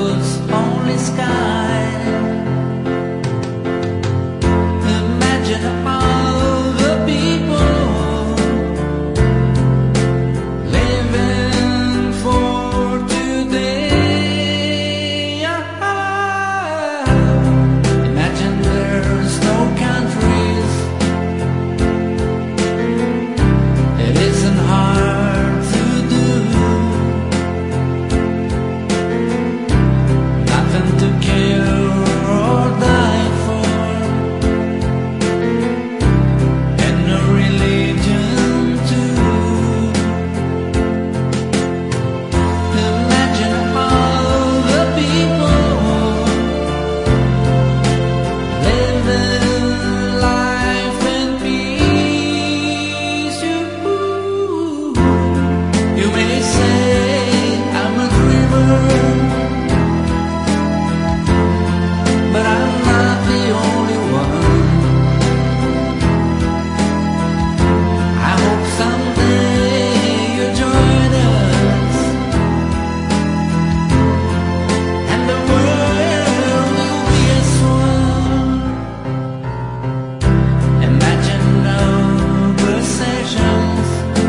brotherhood's only sky. Imagine all the people living for today. Imagine there's no countries. It isn't hard to do. Nothing to kill or die for, and no religion too. Imagine all the people living life in peace. You may say I'm a dreamer, but I'm not the only one. I hope someday you'll join us, and the world will be as one. Imagine no possessions.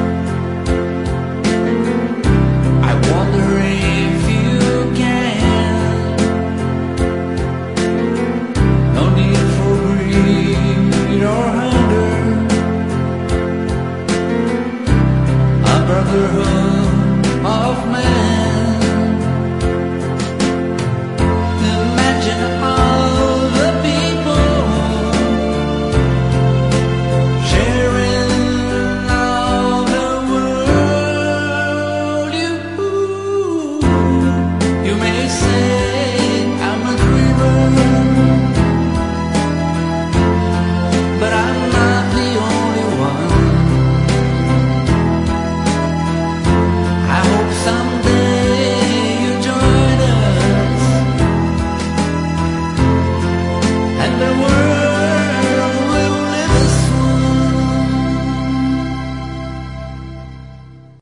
I wonder if you can. No need for greed or hunger. A brotherhood of man.